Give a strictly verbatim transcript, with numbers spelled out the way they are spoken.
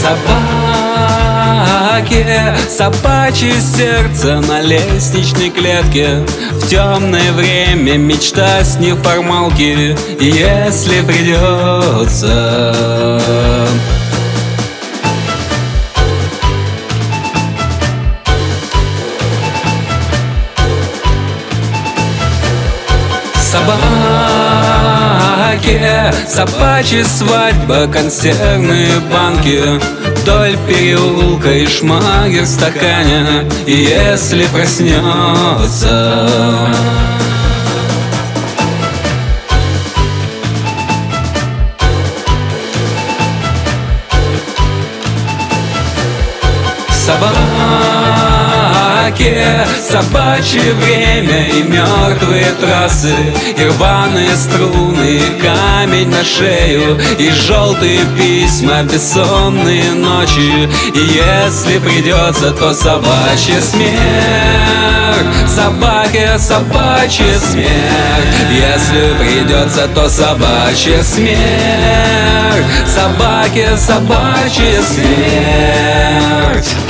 Собаки, собачье сердце на лестничной клетке. В темное время мечта с неформалки, если придется. Собаки, собачья свадьба, консервные банки, вдоль переулка и шмагер в стакане, если проснется. Собаки, собачье время и мертвые трассы, и рваные струны, и камень на шею, и желтые письма, бессонные ночи. И если придется, то собачья смерть. Собаки, собачья смерть. Если придется, то собачья смерть. Собаки, собачья смерть.